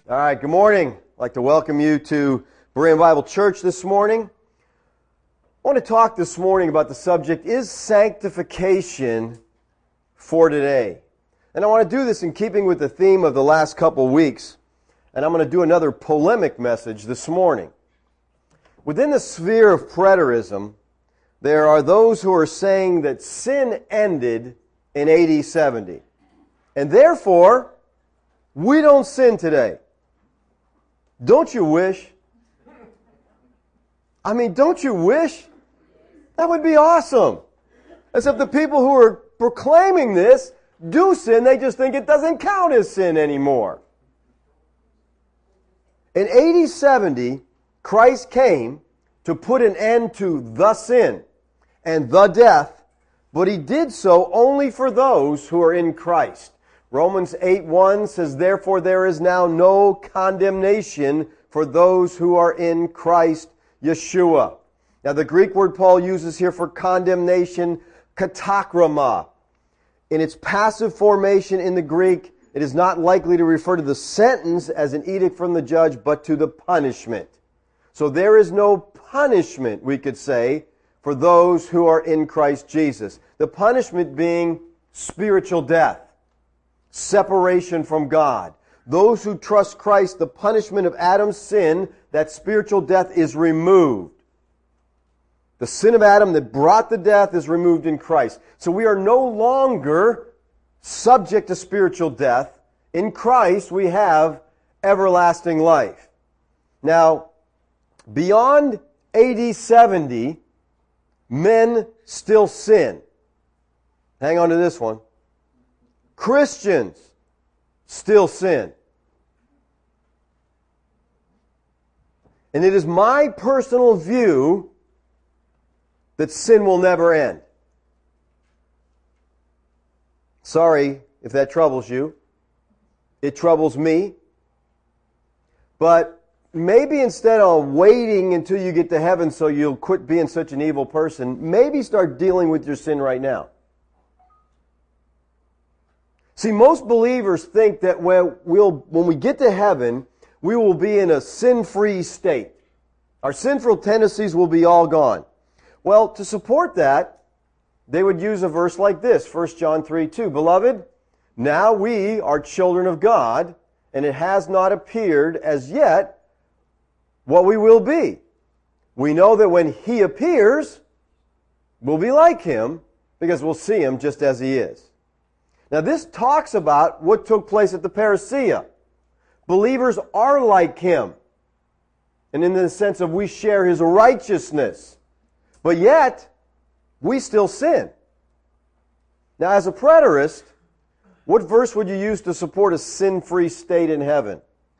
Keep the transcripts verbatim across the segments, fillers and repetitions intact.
All right, good morning. I'd like to welcome you to Berean Bible Church this morning. I want to talk this morning about the subject, is sanctification for today? And I want to do this in keeping with the theme of the last couple weeks. And I'm going to do another polemic message this morning. Within the sphere of preterism, there are those who are saying that sin ended in A D seventy. And therefore, we don't sin today. Don't you wish? I mean, don't you wish? That would be awesome. Except the people who are proclaiming this do sin, they just think it doesn't count as sin anymore. In A D seventy, Christ came to put an end to the sin and the death, but He did so only for those who are in Christ. Romans eight one says, "Therefore there is now no condemnation for those who are in Christ Yeshua." Now the Greek word Paul uses here for condemnation, katakrama. In its passive formation in the Greek, it is not likely to refer to the sentence as an edict from the judge, but to the punishment. So there is no punishment, we could say, for those who are in Christ Jesus. The punishment being spiritual death. Separation from God. Those who trust Christ, the punishment of Adam's sin, that spiritual death is removed. The sin of Adam that brought the death is removed in Christ. So we are no longer subject to spiritual death. In Christ we have everlasting life. Now, beyond A D seventy, men still sin. Hang on to this one. Christians still sin. And it is my personal view that sin will never end. Sorry if that troubles you. It troubles me. But maybe instead of waiting until you get to heaven so you'll quit being such an evil person, maybe start dealing with your sin right now. See, most believers think that when, we'll, when we get to heaven, we will be in a sin-free state. Our sinful tendencies will be all gone. Well, to support that, they would use a verse like this, First John three two. "Beloved, now we are children of God, and it has not appeared as yet what we will be. We know that when He appears, we'll be like Him, because we'll see Him just as He is." Now this talks about what took place at the parousia. Believers are like Him. And in the sense of we share His righteousness. But yet, we still sin. Now as a preterist, what verse would you use to support a sin-free state in heaven?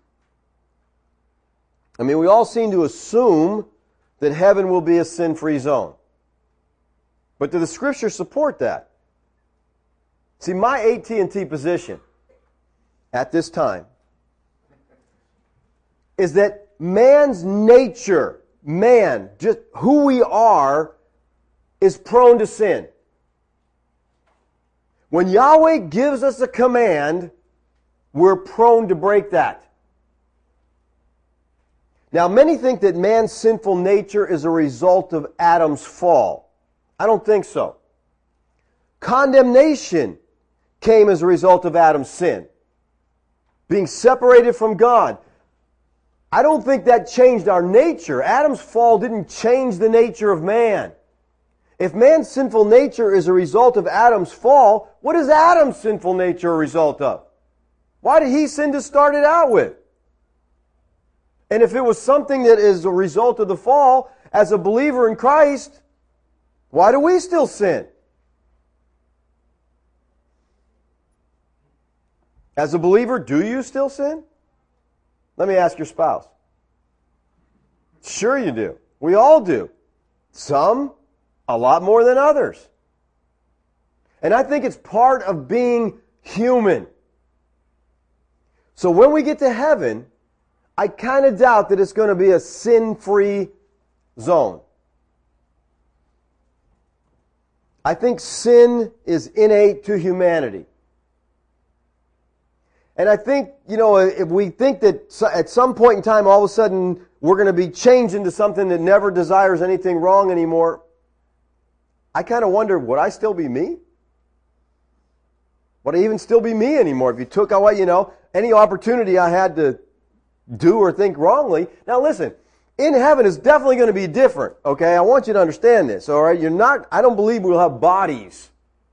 I mean, we all seem to assume that heaven will be a sin-free zone. But do the Scriptures support that? See, my A T and T position at this time is that man's nature, man, just who we are, is prone to sin. When Yahweh gives us a command, we're prone to break that. Now, many think that man's sinful nature is a result of Adam's fall. I don't think so. Condemnation came as a result of Adam's sin. Being separated from God. I don't think that changed our nature. Adam's fall didn't change the nature of man. If man's sinful nature is a result of Adam's fall, what is Adam's sinful nature a result of? Why did he sin to start it out with? And if it was something that is a result of the fall, as a believer in Christ, why do we still sin? As a believer, do you still sin? Let me ask your spouse. Sure you do. We all do. Some, a lot more than others. And I think it's part of being human. So when we get to heaven, I kind of doubt that it's going to be a sin-free zone. I think sin is innate to humanity. And I think, you know, if we think that at some point in time, all of a sudden, we're going to be changed into something that never desires anything wrong anymore, I kind of wonder, would I still be me? Would I even still be me anymore if you took away, you know, any opportunity I had to do or think wrongly? Now listen, in heaven is definitely going to be different, okay? I want you to understand this, all right? You're not, I don't believe we'll have bodies.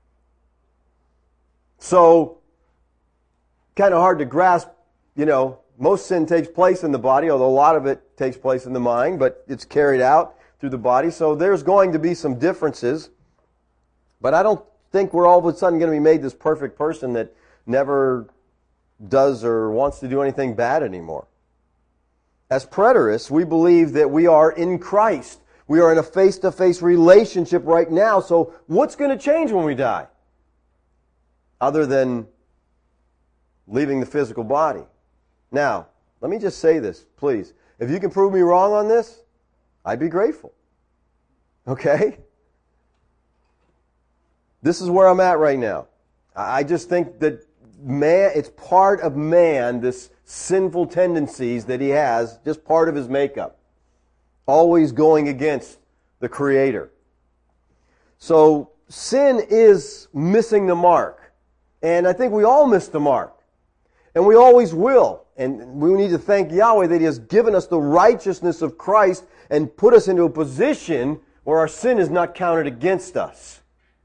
So, kind of hard to grasp, you know, most sin takes place in the body, although a lot of it takes place in the mind, but it's carried out through the body. So there's going to be some differences. But I don't think we're all of a sudden going to be made this perfect person that never does or wants to do anything bad anymore. As preterists, we believe that we are in Christ. We are in a face-to-face relationship right now. So what's going to change when we die? Other than leaving the physical body. Now, let me just say this, please. If you can prove me wrong on this, I'd be grateful. Okay? This is where I'm at right now. I just think that man, it's part of man, this sinful tendencies that he has, just part of his makeup. Always going against the Creator. So, sin is missing the mark. And I think we all miss the mark. And we always will. And we need to thank Yahweh that He has given us the righteousness of Christ and put us into a position where our sin is not counted against us.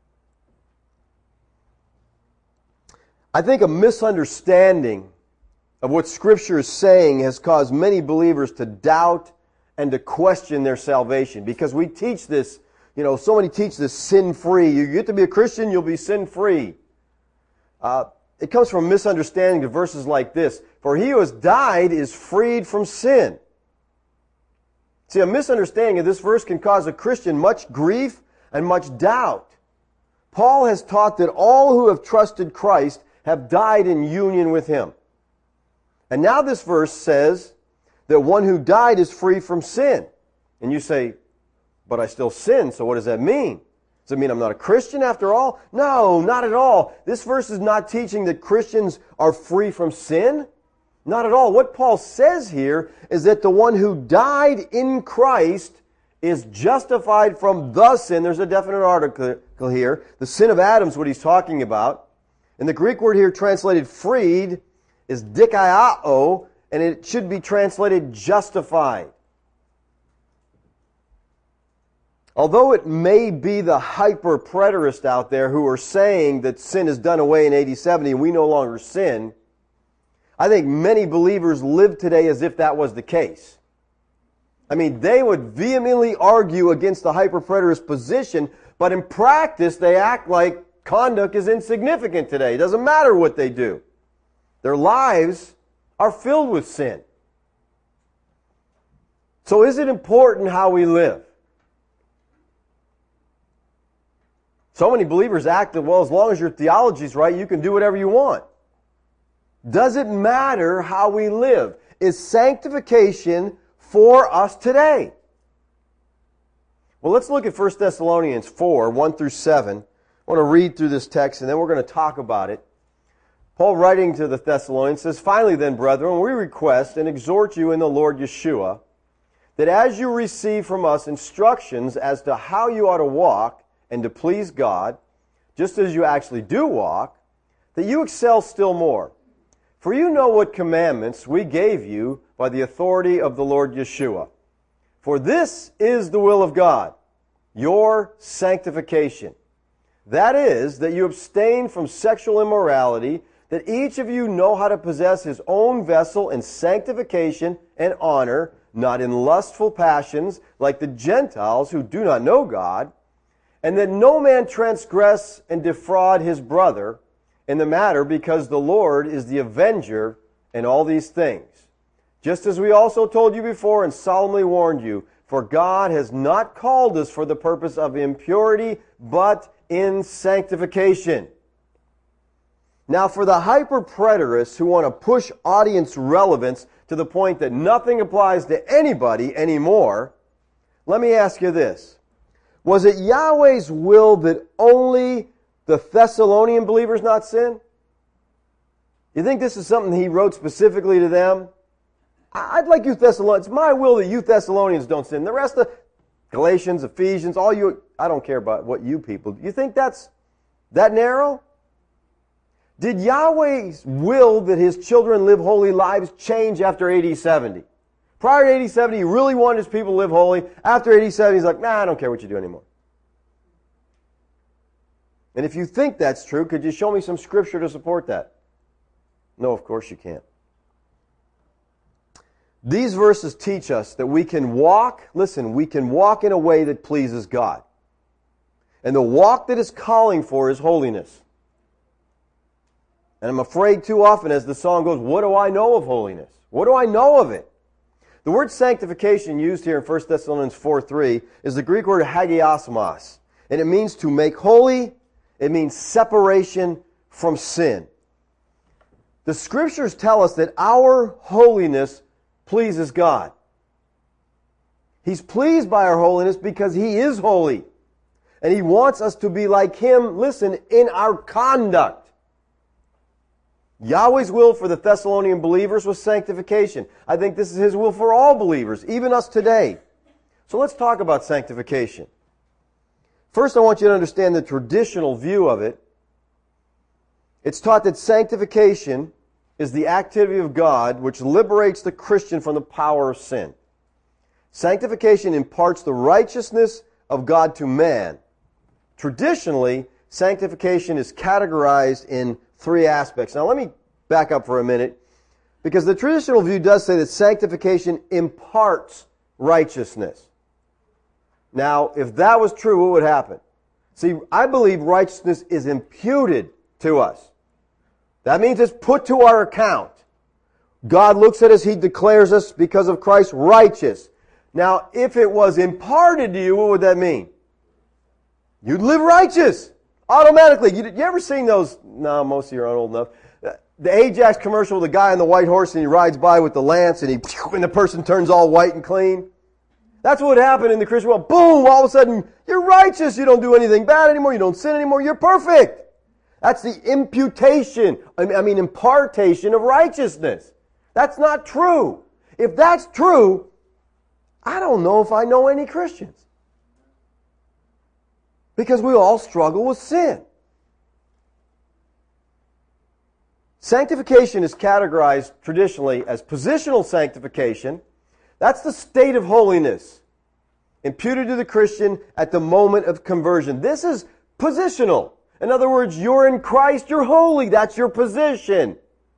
I think a misunderstanding of what Scripture is saying has caused many believers to doubt and to question their salvation. Because we teach this, you know, so many teach this sin-free. You get to be a Christian, you'll be sin-free. Uh, It comes from a misunderstanding of verses like this. For he who has died is freed from sin. See, a misunderstanding of this verse can cause a Christian much grief and much doubt. Paul has taught that all who have trusted Christ have died in union with Him. And now this verse says that one who died is free from sin. And you say, but I still sin, so what does that mean? Does it mean I'm not a Christian after all? No, not at all. This verse is not teaching that Christians are free from sin. Not at all. What Paul says here is that the one who died in Christ is justified from the sin. There's a definite article here. The sin of Adam is what he's talking about. And the Greek word here translated freed is dikaiao, and it should be translated justified. Although it may be the hyper-preterist out there who are saying that sin is done away in A D seventy and we no longer sin, I think many believers live today as if that was the case. I mean, they would vehemently argue against the hyper-preterist position, but in practice they act like conduct is insignificant today. It doesn't matter what they do. Their lives are filled with sin. So is it important how we live? So many believers act that, well, as long as your theology is right, you can do whatever you want. Does it matter how we live? Is sanctification for us today? Well, let's look at First Thessalonians four, one through seven. I want to read through this text, and then we're going to talk about it. Paul, writing to the Thessalonians, says, Finally then, brethren, we request and exhort you in the Lord Yeshua, that as you receive from us instructions as to how you ought to walk, and to please God, just as you actually do walk, that you excel still more. For you know what commandments we gave you by the authority of the Lord Yeshua. For this is the will of God, your sanctification. That is, that you abstain from sexual immorality, that each of you know how to possess his own vessel in sanctification and honor, not in lustful passions, like the Gentiles who do not know God, and that no man transgress and defraud his brother in the matter, because the Lord is the avenger in all these things. Just as we also told you before and solemnly warned you, for God has not called us for the purpose of impurity, but in sanctification. Now, for the hyper-preterists who want to push audience relevance to the point that nothing applies to anybody anymore, let me ask you this. Was it Yahweh's will that only the Thessalonian believers not sin? You think this is something he wrote specifically to them? I'd like you Thessalonians, it's my will that you Thessalonians don't sin. The rest of Galatians, Ephesians, all you, I don't care about what you people, you think that's that narrow? Did Yahweh's will that His children live holy lives change after A D seventy? Prior to A D seventy, He really wanted His people to live holy. After A D seventy, He's like, nah, I don't care what you do anymore. And if you think that's true, could you show me some scripture to support that? No, of course you can't. These verses teach us that we can walk, listen, we can walk in a way that pleases God. And the walk that is calling for is holiness. And I'm afraid too often as the song goes, what do I know of holiness? What do I know of it? The word sanctification used here in First Thessalonians four three is the Greek word hagiosmos. And it means to make holy. It means separation from sin. The Scriptures tell us that our holiness pleases God. He's pleased by our holiness because He is holy. And He wants us to be like Him, listen, in our conduct. Yahweh's will for the Thessalonian believers was sanctification. I think this is His will for all believers, even us today. So let's talk about sanctification. First, I want you to understand the traditional view of it. It's taught that sanctification is the activity of God which liberates the Christian from the power of sin. Sanctification imparts the righteousness of God to man. Traditionally, sanctification is categorized in three aspects. Now let me back up for a minute, because the traditional view does say that sanctification imparts righteousness. Now, if that was true, what would happen? See, I believe righteousness is imputed to us. That means it's put to our account. God looks at us, He declares us, because of Christ, righteous. Now, if it was imparted to you, what would that mean? You'd live righteous. Automatically. You, you ever seen those? No, most of you aren't old enough. The Ajax commercial with the guy on the white horse and he rides by with the lance and he and the person turns all white and clean? That's what happened in the Christian world. Boom! All of a sudden, you're righteous. You don't do anything bad anymore. You don't sin anymore. You're perfect. That's the imputation, I mean impartation of righteousness. That's not true. If that's true, I don't know if I know any Christians. Because we all struggle with sin. Sanctification is categorized traditionally as positional sanctification. That's the state of holiness imputed to the Christian at the moment of conversion. This is positional. In other words, you're in Christ, you're holy. That's your position.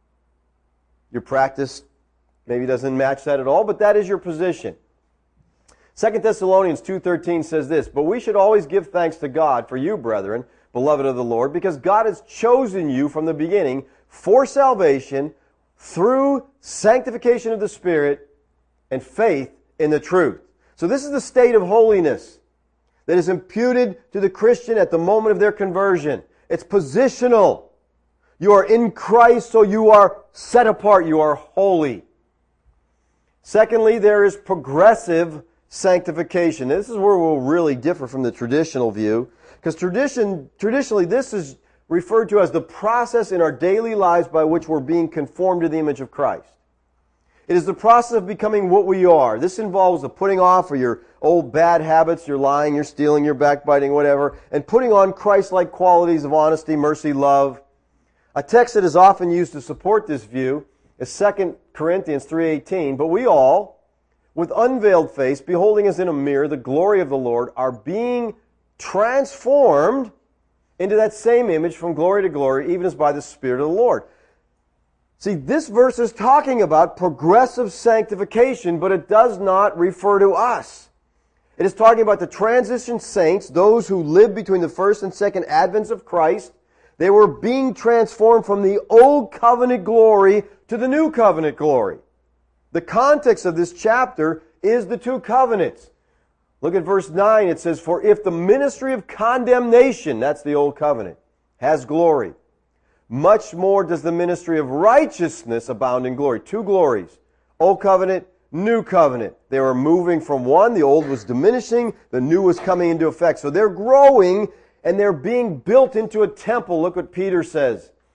Your practice maybe doesn't match that at all, but that is your position. Second Thessalonians two thirteen says this, "But we should always give thanks to God for you, brethren, beloved of the Lord, because God has chosen you from the beginning for salvation through sanctification of the Spirit and faith in the truth." So this is the state of holiness that is imputed to the Christian at the moment of their conversion. It's positional. You are in Christ, so you are set apart. You are holy. Secondly, there is progressive sanctification. This is where we'll really differ from the traditional view, because tradition, traditionally this is referred to as the process in our daily lives by which we're being conformed to the image of Christ. It is the process of becoming what we are. This involves the putting off of your old bad habits, your lying, your stealing, your backbiting, whatever, and putting on Christ-like qualities of honesty, mercy, love. A text that is often used to support this view is Second Corinthians three eighteen. "But we all, with unveiled face, beholding as in a mirror the glory of the Lord, are being transformed into that same image from glory to glory, even as by the Spirit of the Lord." See, this verse is talking about progressive sanctification, but it does not refer to us. It is talking about the transition saints, those who lived between the first and second advents of Christ. They were being transformed from the old covenant glory to the new covenant glory. The context of this chapter is the two covenants. Look at verse nine. It says, "For if the ministry of condemnation," that's the old covenant, "has glory, much more does the ministry of righteousness abound in glory." Two glories. Old covenant, new covenant. They were moving from one. The old was diminishing. The new was coming into effect. So they're growing and they're being built into a temple. Look what Peter says.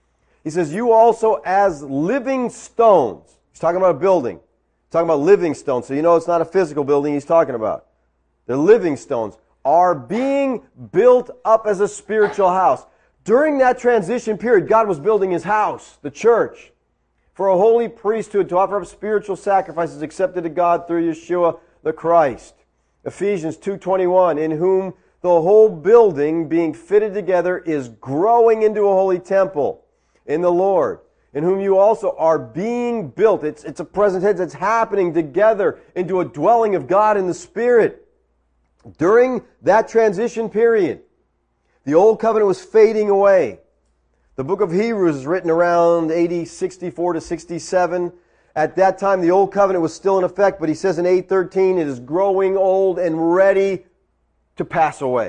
He says, you also as living stones. He's talking about a building. He's talking about living stones. So you know it's not a physical building he's talking about. They're living stones. Are being built up as a spiritual house. During that transition period, God was building His house, the church, for a holy priesthood to offer up spiritual sacrifices accepted to God through Yeshua the Christ. Ephesians two twenty-one, in whom the whole building being fitted together is growing into a holy temple in the Lord, in whom you also are being built. It's, it's a present tense. It's happening together into a dwelling of God in the Spirit. During that transition period, the Old Covenant was fading away. The book of Hebrews is written around A D sixty-four to sixty-seven. At that time, the Old Covenant was still in effect, but he says in eight thirteen, it is growing old and ready to pass away.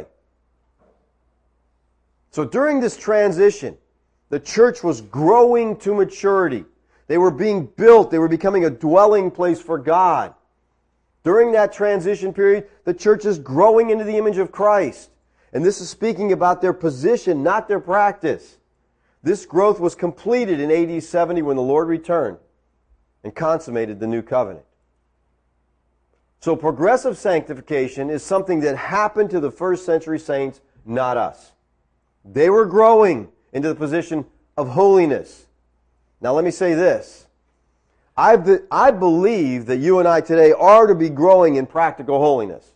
So during this transition, the church was growing to maturity. They were being built. They were becoming a dwelling place for God. During that transition period, the church is growing into the image of Christ. And this is speaking about their position, not their practice. This growth was completed in A D seventy when the Lord returned and consummated the new covenant. So progressive sanctification is something that happened to the first century saints, not us. They were growing into the position of holiness. Now let me say this. I, be, I believe that you and I today are to be growing in practical holiness.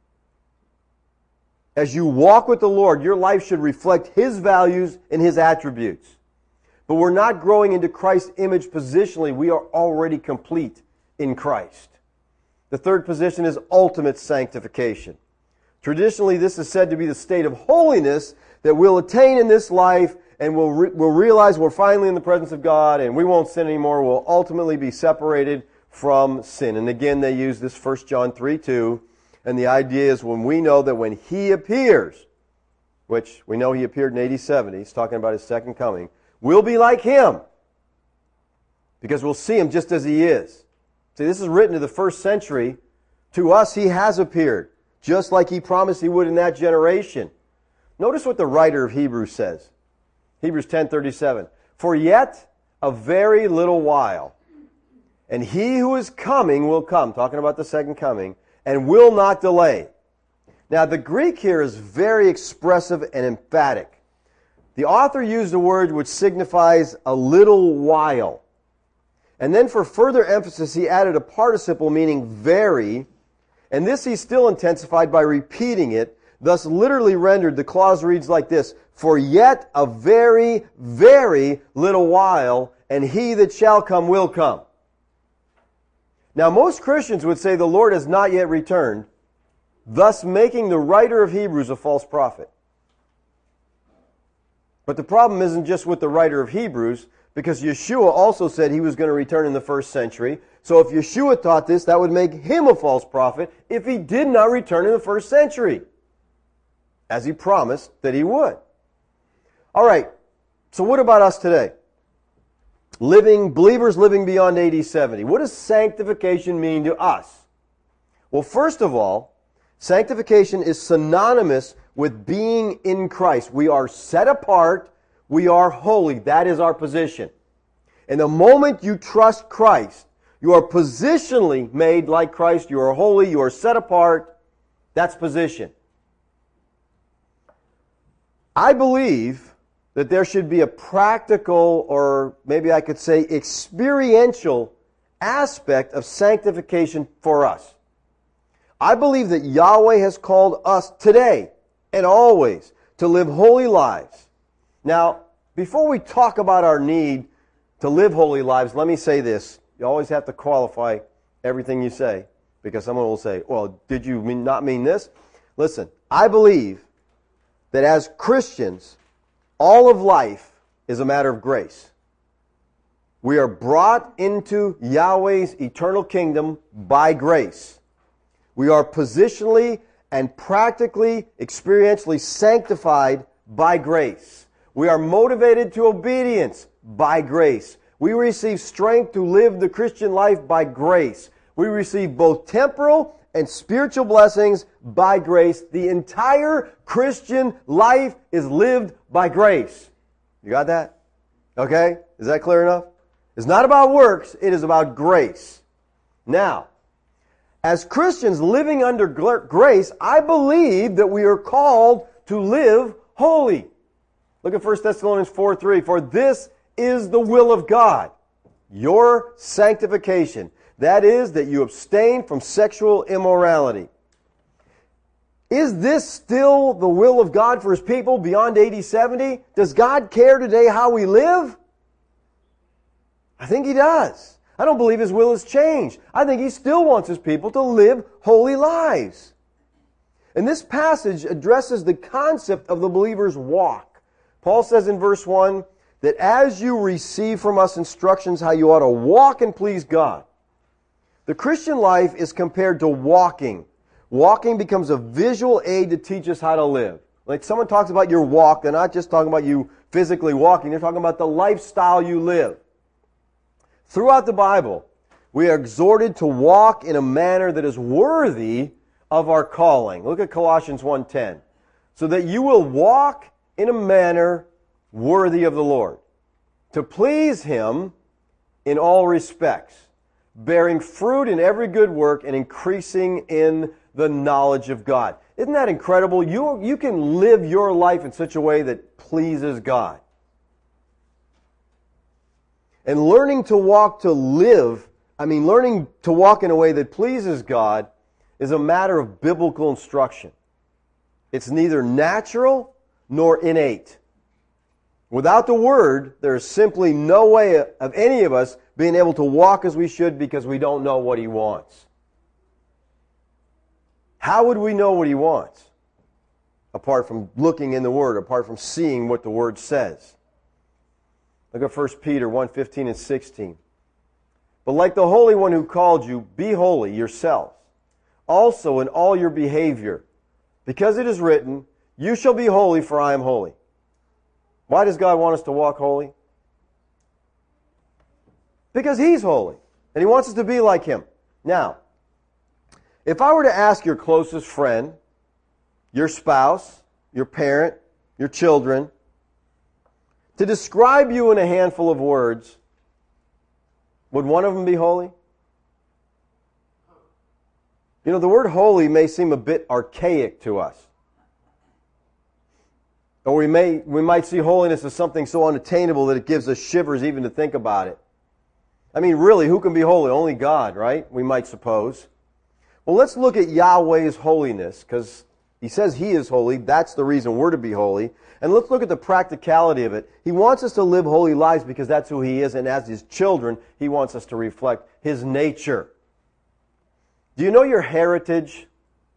As you walk with the Lord, your life should reflect His values and His attributes. But we're not growing into Christ's image positionally. We are already complete in Christ. The third position is ultimate sanctification. Traditionally, this is said to be the state of holiness that we'll attain in this life, and we'll, re- we'll realize we're finally in the presence of God and we won't sin anymore. We'll ultimately be separated from sin. And again, they use this First John three two. And the idea is when we know that when He appears, which we know He appeared in A D seventy, He's talking about His second coming, we'll be like Him. Because we'll see Him just as He is. See, this is written to the first century. To us, He has appeared, just like He promised He would in that generation. Notice what the writer of Hebrews says. Hebrews ten thirty-seven. For yet a very little while, and He who is coming will come, talking about the second coming, and will not delay. Now the Greek here is very expressive and emphatic. The author used a word which signifies a little while. And then for further emphasis, he added a participle meaning very, and this he still intensified by repeating it. Thus, literally rendered, the clause reads like this: for yet a very, very little while, and He that shall come will come. Now, most Christians would say the Lord has not yet returned, thus making the writer of Hebrews a false prophet. But the problem isn't just with the writer of Hebrews, because Yeshua also said He was going to return in the first century. So if Yeshua taught this, that would make Him a false prophet if He did not return in the first century, as He promised that He would. All right, so what about us today? Living, believers living beyond A D seventy. What does sanctification mean to us? Well, first of all, sanctification is synonymous with being in Christ. We are set apart. We are holy. That is our position. And the moment you trust Christ, you are positionally made like Christ. You are holy. You are set apart. That's position. I believe that there should be a practical, or maybe I could say experiential, aspect of sanctification for us. I believe that Yahweh has called us today and always to live holy lives. Now, before we talk about our need to live holy lives, let me say this. You always have to qualify everything you say, because someone will say, well, did you mean, not mean this? Listen, I believe that as Christians, all of life is a matter of grace. We are brought into Yahweh's eternal kingdom by grace. We are positionally and practically, experientially sanctified by grace. We are motivated to obedience by grace. We receive strength to live the Christian life by grace. We receive both temporal and spiritual blessings by grace. The entire Christian life is lived by grace. You got that? Okay? Is that clear enough? It's not about works, it is about grace. Now, as Christians living under grace, I believe that we are called to live holy. Look at First Thessalonians four three. For this is the will of God, your sanctification. That is, that you abstain from sexual immorality. Is this still the will of God for His people beyond eighty seventy? Does God care today how we live? I think He does. I don't believe His will has changed. I think He still wants His people to live holy lives. And this passage addresses the concept of the believer's walk. Paul says in verse one that as you receive from us instructions how you ought to walk and please God. The Christian life is compared to walking. Walking becomes a visual aid to teach us how to live. Like someone talks about your walk, they're not just talking about you physically walking, they're talking about the lifestyle you live. Throughout the Bible, we are exhorted to walk in a manner that is worthy of our calling. Look at Colossians one ten. So that you will walk in a manner worthy of the Lord, to please Him in all respects, bearing fruit in every good work and increasing in the knowledge of God. Isn't that incredible? You, you can live your life in such a way that pleases God. And learning to walk to live, I mean learning to walk in a way that pleases God is a matter of biblical instruction. It's neither natural nor innate. Without the Word, there is simply no way of any of us being able to walk as we should because we don't know what He wants. How would we know what He wants? Apart from looking in the Word, apart from seeing what the Word says. Look at First Peter one fifteen and sixteen. But like the Holy One who called you, be holy yourselves, also in all your behavior, because it is written, you shall be holy, for I am holy. Why does God want us to walk holy? Because He's holy, and He wants us to be like Him. Now, if I were to ask your closest friend, your spouse, your parent, your children, to describe you in a handful of words, would one of them be holy? You know, the word holy may seem a bit archaic to us. Or we may we might see holiness as something so unattainable that it gives us shivers even to think about it. I mean, really, who can be holy? Only God, right? We might suppose. Well, let's look at Yahweh's holiness, because He says He is holy. That's the reason we're to be holy. And let's look at the practicality of it. He wants us to live holy lives because that's who He is, and as His children, He wants us to reflect His nature. Do you know your heritage?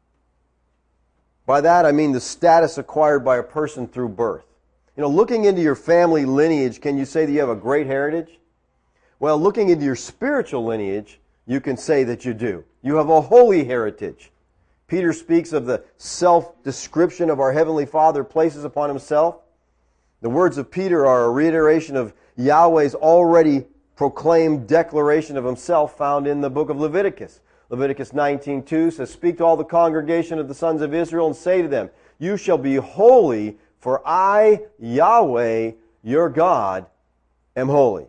By that I mean the status acquired by a person through birth. You know, looking into your family lineage, can you say that you have a great heritage? Well, looking into your spiritual lineage, you can say that you do. You have a holy heritage. Peter speaks of the self-description of our Heavenly Father places upon Himself. The words of Peter are a reiteration of Yahweh's already proclaimed declaration of Himself found in the book of Leviticus. Leviticus nineteen two says, speak to all the congregation of the sons of Israel and say to them, you shall be holy, for I, Yahweh, your God, am holy.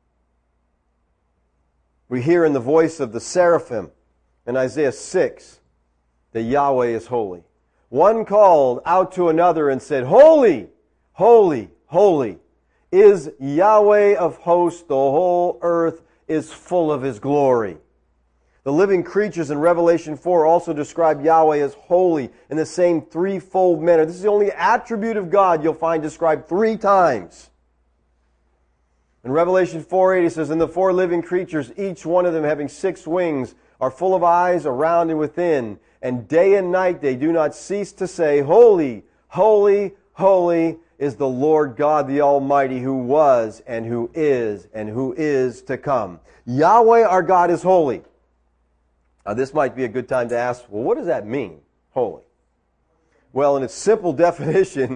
We hear in the voice of the seraphim in Isaiah six that Yahweh is holy. One called out to another and said, holy, holy, holy is Yahweh of hosts. The whole earth is full of His glory. The living creatures in Revelation four also describe Yahweh as holy in the same threefold manner. This is the only attribute of God you'll find described three times. In Revelation four eight, it says, and the four living creatures, each one of them having six wings, are full of eyes around and within, and day and night they do not cease to say, holy, holy, holy is the Lord God the Almighty, who was and who is and who is to come. Yahweh our God is holy. Now, this might be a good time to ask, well, what does that mean, holy? Well, in its simple definition,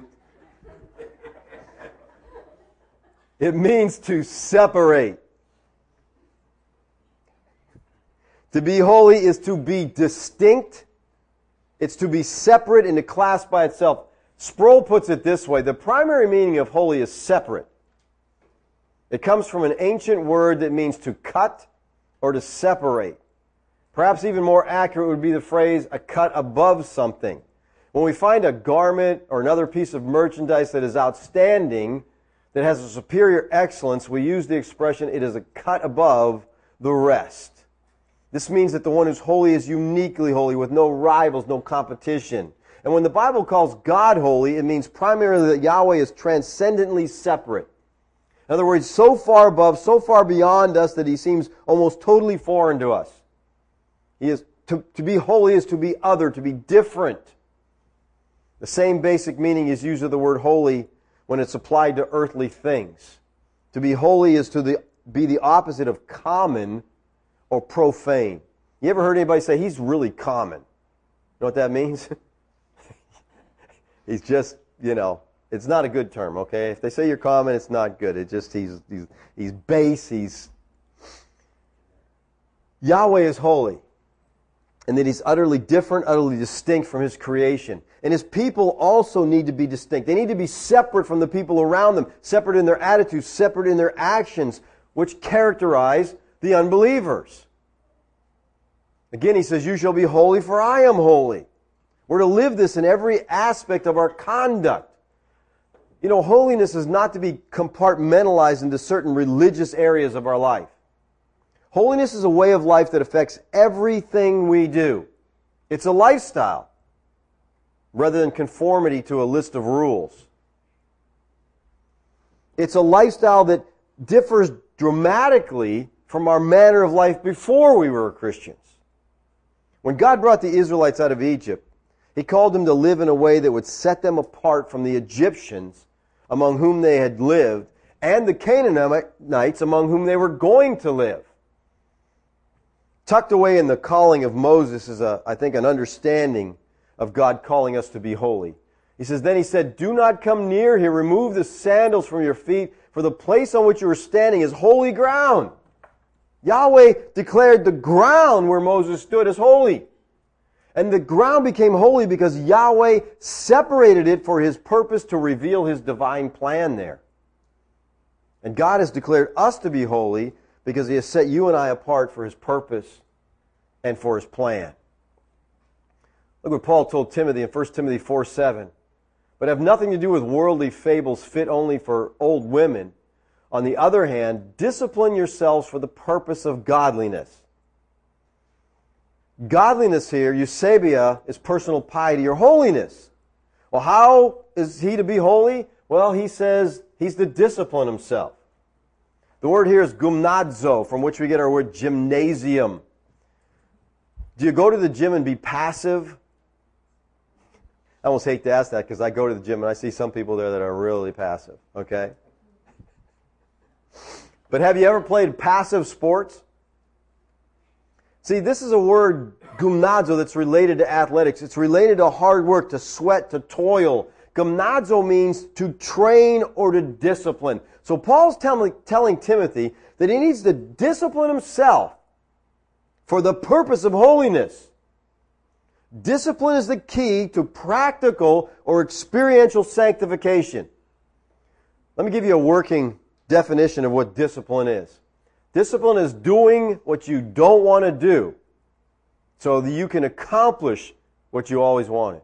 it means to separate. To be holy is to be distinct. It's to be separate in a class by itself. Sproul puts it this way, the primary meaning of holy is separate. It comes from an ancient word that means to cut or to separate. Perhaps even more accurate would be the phrase, a cut above something. When we find a garment or another piece of merchandise that is outstanding, that has a superior excellence, we use the expression, it is a cut above the rest. This means that the one who's holy is uniquely holy, with no rivals, no competition. And when the Bible calls God holy, it means primarily that Yahweh is transcendently separate. In other words, so far above, so far beyond us that He seems almost totally foreign to us. He is to, to be holy is to be other, to be different. The same basic meaning is used of the word holy when it's applied to earthly things. To be holy is to the, be the opposite of common or profane. You ever heard anybody say, he's really common? You know what that means? He's just, you know, it's not a good term, okay? If they say you're common, it's not good. It's just, he's, he's, he's base, he's... Yahweh is holy. And that He's utterly different, utterly distinct from His creation. And His people also need to be distinct. They need to be separate from the people around them, separate in their attitudes, separate in their actions, which characterize the unbelievers. Again, He says, you shall be holy, for I am holy. We're to live this in every aspect of our conduct. You know, holiness is not to be compartmentalized into certain religious areas of our life. Holiness is a way of life that affects everything we do. It's a lifestyle rather than conformity to a list of rules. It's a lifestyle that differs dramatically from our manner of life before we were Christians. When God brought the Israelites out of Egypt, He called them to live in a way that would set them apart from the Egyptians among whom they had lived and the Canaanites among whom they were going to live. Tucked away in the calling of Moses is, a, I think, an understanding of God calling us to be holy. He says, then He said, do not come near here, remove the sandals from your feet, for the place on which you are standing is holy ground. Yahweh declared the ground where Moses stood as holy. And the ground became holy because Yahweh separated it for His purpose to reveal His divine plan there. And God has declared us to be holy because He has set you and I apart for His purpose and for His plan. Look what Paul told Timothy in First Timothy four seven. But have nothing to do with worldly fables fit only for old women. On the other hand, discipline yourselves for the purpose of godliness. Godliness here, eusebia, is personal piety or holiness. Well, how is he to be holy? Well, he says he's to discipline himself. The word here is gymnazo, from which we get our word gymnasium. Do you go to the gym and be passive? I almost hate to ask that because I go to the gym and I see some people there that are really passive, okay? But have you ever played passive sports? See, this is a word, gymnazo, that's related to athletics. It's related to hard work, to sweat, to toil. Gymnazo means to train or to discipline. So Paul's telling, telling Timothy that he needs to discipline himself for the purpose of holiness. Discipline is the key to practical or experiential sanctification. Let me give you a working definition of what discipline is. Discipline is doing what you don't want to do so that you can accomplish what you always wanted.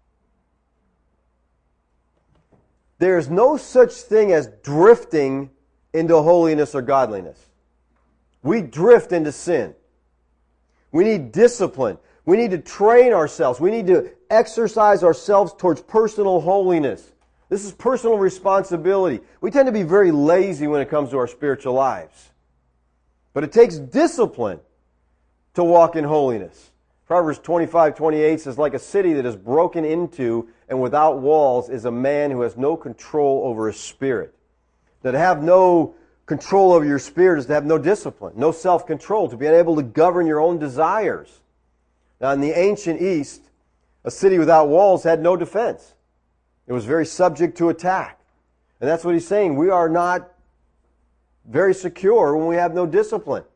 There is no such thing as drifting into holiness or godliness. We drift into sin. We need discipline. We need to train ourselves. We need to exercise ourselves towards personal holiness. This is personal responsibility. We tend to be very lazy when it comes to our spiritual lives. But it takes discipline to walk in holiness. Proverbs twenty-five twenty-eight says, like a city that is broken into and without walls is a man who has no control over his spirit. That to have no control over your spirit is to have no discipline, no self-control, to be unable to govern your own desires. Now, in the ancient East, a city without walls had no defense. It was very subject to attack. And that's what he's saying. We are not very secure when we have no discipline.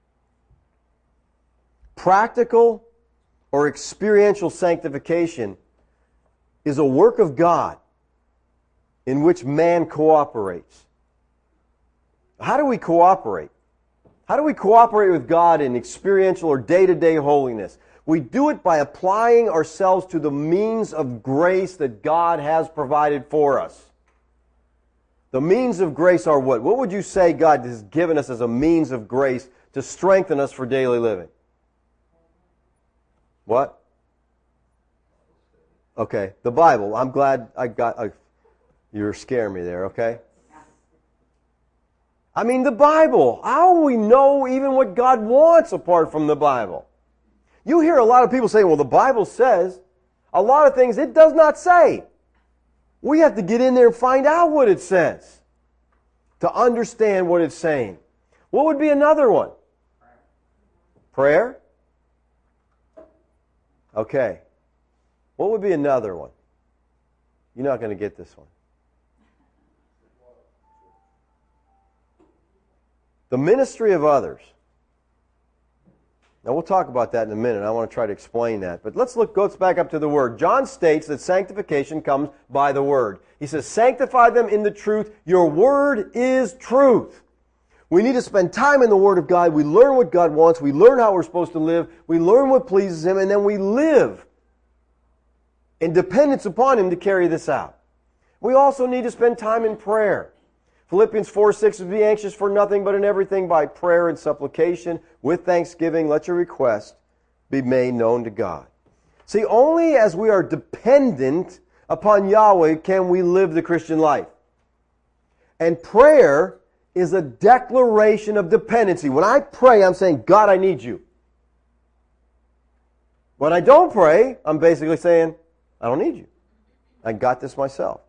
Practical or experiential sanctification is a work of God in which man cooperates. How do we cooperate? How do we cooperate with God in experiential or day-to-day holiness? We do it by applying ourselves to the means of grace that God has provided for us. The means of grace are what? What would you say God has given us as a means of grace to strengthen us for daily living? What? Okay, the Bible. I'm glad I got... I, you were scaring me there, okay? I mean, the Bible. How will we know even what God wants apart from the Bible? You hear a lot of people say, well, the Bible says a lot of things it does not say. We have to get in there and find out what it says to understand what it's saying. What would be another one? Prayer? Okay. What would be another one? You're not going to get this one. The ministry of others. Now we'll talk about that in a minute. I want to try to explain that. But let's look, go back up to the Word. John states that sanctification comes by the Word. He says, sanctify them in the truth. Your Word is truth. We need to spend time in the Word of God. We learn what God wants. We learn how we're supposed to live. We learn what pleases Him. And then we live in dependence upon Him to carry this out. We also need to spend time in prayer. Philippians four six says, be anxious for nothing but in everything by prayer and supplication with thanksgiving. Let your request be made known to God. See, only as we are dependent upon Yahweh can we live the Christian life. And prayer is a declaration of dependency. When I pray, I'm saying, God, I need you. When I don't pray, I'm basically saying, I don't need you. I got this myself.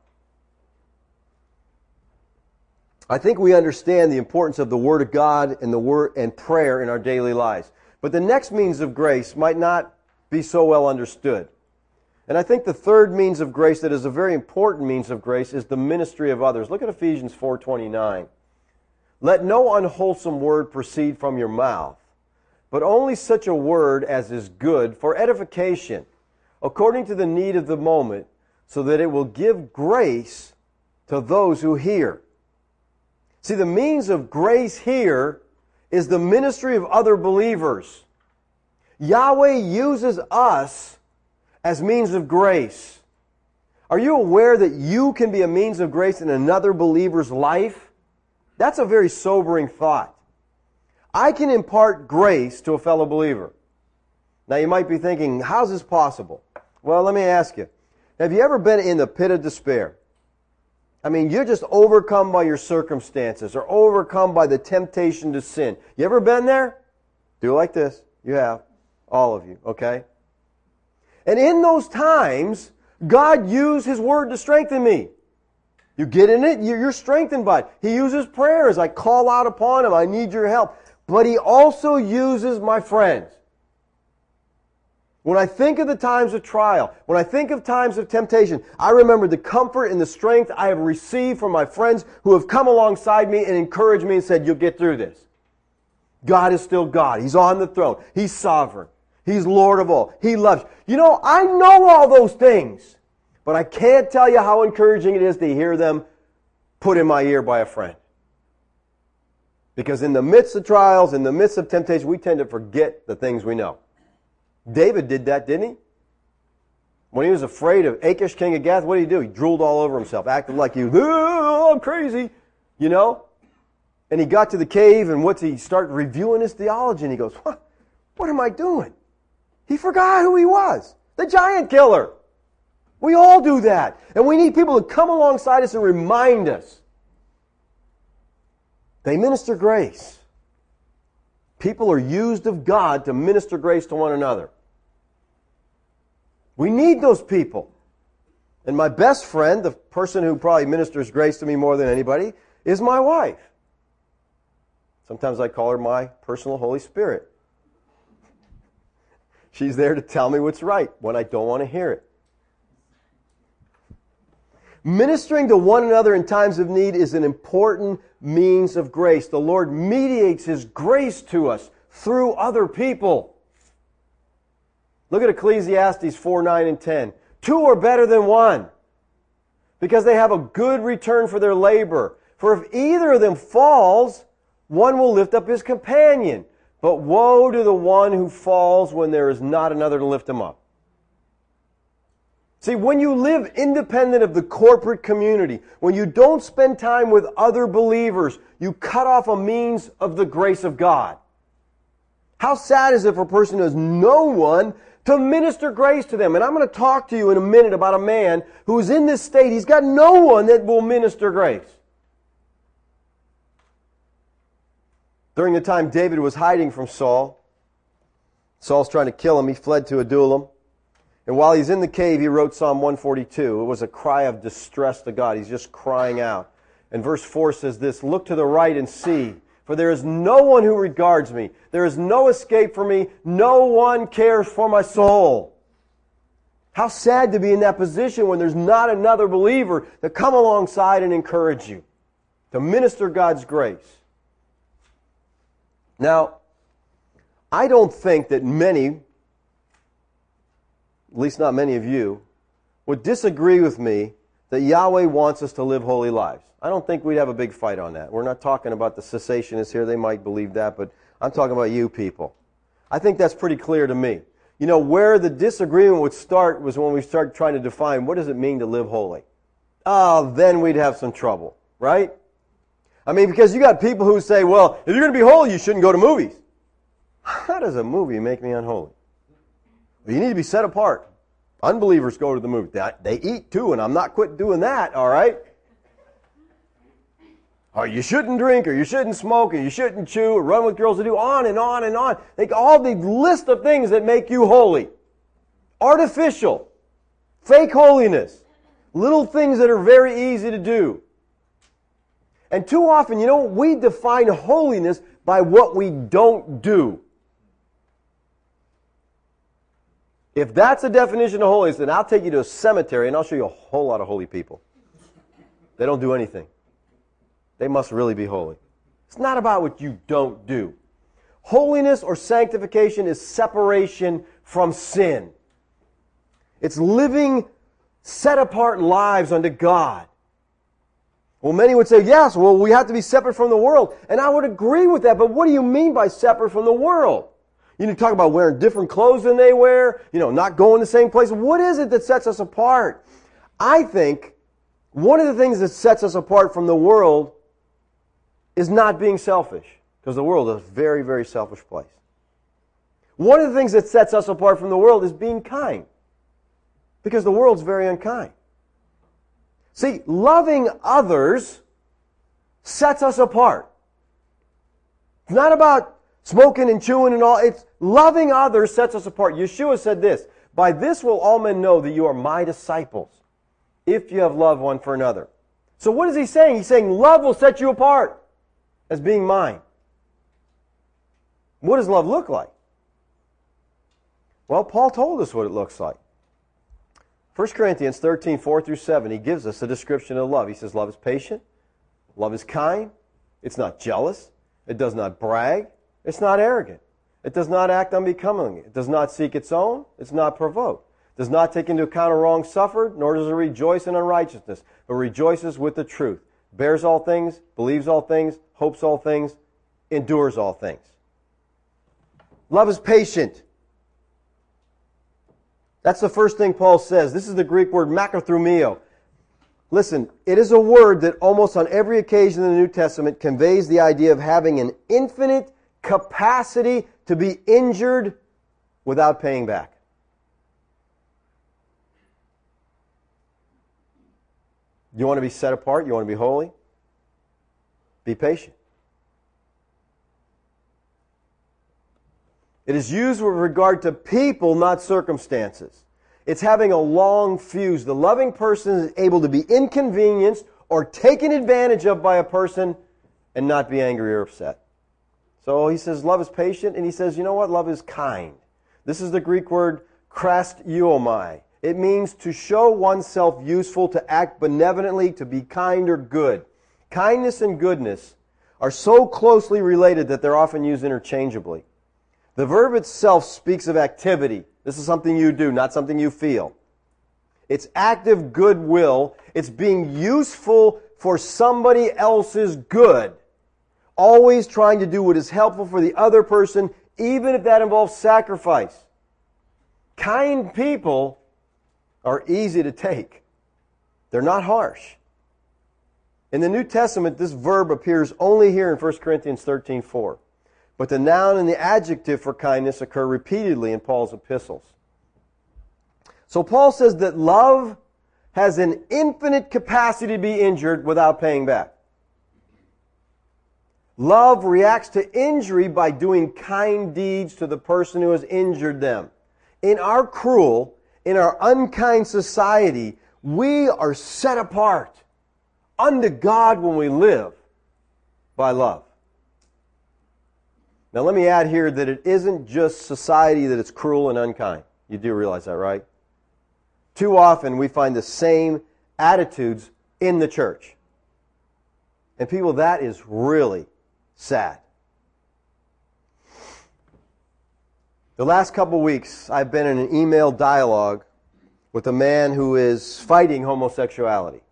I think we understand the importance of the Word of God and the Word and prayer in our daily lives. But the next means of grace might not be so well understood. And I think the third means of grace that is a very important means of grace is the ministry of others. Look at Ephesians four twenty-nine. Let no unwholesome word proceed from your mouth, but only such a word as is good for edification, according to the need of the moment, so that it will give grace to those who hear. See, the means of grace here is the ministry of other believers. Yahweh uses us as means of grace. Are you aware that you can be a means of grace in another believer's life? That's a very sobering thought. I can impart grace to a fellow believer. Now you might be thinking, how's this possible? Well, let me ask you. Have you ever been in the pit of despair? I mean, you're just overcome by your circumstances or overcome by the temptation to sin. You ever been there? Do it like this. You have. All of you, okay? And in those times, God used His Word to strengthen me. You get in it, you're strengthened by it. He uses prayers. I call out upon Him. I need your help. But He also uses my friends. When I think of the times of trial, when I think of times of temptation, I remember the comfort and the strength I have received from my friends who have come alongside me and encouraged me and said, you'll get through this. God is still God. He's on the throne. He's sovereign. He's Lord of all. He loves you. You know, I know all those things, but I can't tell you how encouraging it is to hear them put in my ear by a friend. Because in the midst of trials, in the midst of temptation, we tend to forget the things we know. David did that, didn't he? When he was afraid of Achish, king of Gath, what did he do? He drooled all over himself, acted like he was, oh, I'm crazy, you know? And he got to the cave, and what's he start reviewing his theology, and he goes, what? What am I doing? He forgot who he was, the giant killer. We all do that. And we need people to come alongside us and remind us. They minister grace. People are used of God to minister grace to one another. We need those people. And my best friend, the person who probably ministers grace to me more than anybody, is my wife. Sometimes I call her my personal Holy Spirit. She's there to tell me what's right when I don't want to hear it. Ministering to one another in times of need is an important means of grace. The Lord mediates His grace to us through other people. Look at Ecclesiastes four, nine, and ten. Two are better than one because they have a good return for their labor. For if either of them falls, one will lift up his companion. But woe to the one who falls when there is not another to lift him up. See, when you live independent of the corporate community, when you don't spend time with other believers, you cut off a means of the grace of God. How sad is it for a person who has no one to minister grace to them? And I'm going to talk to you in a minute about a man who's in this state. He's got no one that will minister grace. During the time David was hiding from Saul, Saul's trying to kill him. He fled to Adullam. And while he's in the cave, he wrote Psalm one forty-two. It was a cry of distress to God. He's just crying out. And verse four says this, "Look to the right and see, for there is no one who regards me. There is no escape for me. No one cares for my soul." How sad to be in that position when there's not another believer to come alongside and encourage you, to minister God's grace. Now, I don't think that many, at least not many of you, would disagree with me that Yahweh wants us to live holy lives. I don't think we'd have a big fight on that. We're not talking about the cessationists here. They might believe that, but I'm talking about you people. I think that's pretty clear to me. You know, where the disagreement would start was when we start trying to define what does it mean to live holy. Oh, then we'd have some trouble, right? I mean, because you got people who say, well, if you're going to be holy, you shouldn't go to movies. How does a movie make me unholy? Well, you need to be set apart. Unbelievers go to the movies. They, they eat too, and I'm not quit doing that, all right? Or you shouldn't drink, or you shouldn't smoke, or you shouldn't chew, or run with girls to do, on and on and on. They all the list of things that make you holy. Artificial. Fake holiness. Little things that are very easy to do. And too often, you know, we define holiness by what we don't do. If that's the definition of holiness, then I'll take you to a cemetery and I'll show you a whole lot of holy people. They don't do anything. They must really be holy. It's not about what you don't do. Holiness or sanctification is separation from sin. It's living set-apart lives unto God. Well, many would say, yes, well, we have to be separate from the world. And I would agree with that, but what do you mean by separate from the world? You need to talk about wearing different clothes than they wear, you know, not going the same place. What is it that sets us apart? I think one of the things that sets us apart from the world is not being selfish, because the world is a very, very selfish place. One of the things that sets us apart from the world is being kind, because the world's very unkind. See, loving others sets us apart. It's not about smoking and chewing and all. It's loving others sets us apart. Yeshua said this, "By this will all men know that you are my disciples, if you have love one for another." So what is he saying? He's saying love will set you apart as being mine. What does love look like? Well, Paul told us what it looks like. First Corinthians thirteen, four through seven, he gives us a description of love. He says love is patient, love is kind, it's not jealous, it does not brag, it's not arrogant, it does not act unbecomingly, it does not seek its own, it's not provoked, does not take into account a wrong suffered, nor does it rejoice in unrighteousness, but rejoices with the truth, bears all things, believes all things, hopes all things, endures all things. Love is patient. That's the first thing Paul says. This is the Greek word makathrumio. Listen, it is a word that almost on every occasion in the New Testament conveys the idea of having an infinite capacity to be injured without paying back. You want to be set apart? You want to be holy? Be patient. It is used with regard to people, not circumstances. It's having a long fuse. The loving person is able to be inconvenienced or taken advantage of by a person and not be angry or upset. So he says love is patient, and he says, you know what? Love is kind. This is the Greek word krastiomai. It means to show oneself useful, to act benevolently, to be kind or good. Kindness and goodness are so closely related that they're often used interchangeably. The verb itself speaks of activity. This is something you do, not something you feel. It's active goodwill. It's being useful for somebody else's good. Always trying to do what is helpful for the other person, even if that involves sacrifice. Kind people are easy to take. They're not harsh. In the New Testament, this verb appears only here in First Corinthians thirteen four. But the noun and the adjective for kindness occur repeatedly in Paul's epistles. So Paul says that love has an infinite capacity to be injured without paying back. Love reacts to injury by doing kind deeds to the person who has injured them. In our cruel, in our unkind society, we are set apart unto God when we live by love. Now let me add here that it isn't just society that is cruel and unkind. You do realize that, right? Too often we find the same attitudes in the church. And people, that is really sad. The last couple of weeks, I've been in an email dialogue with a man who is fighting homosexuality.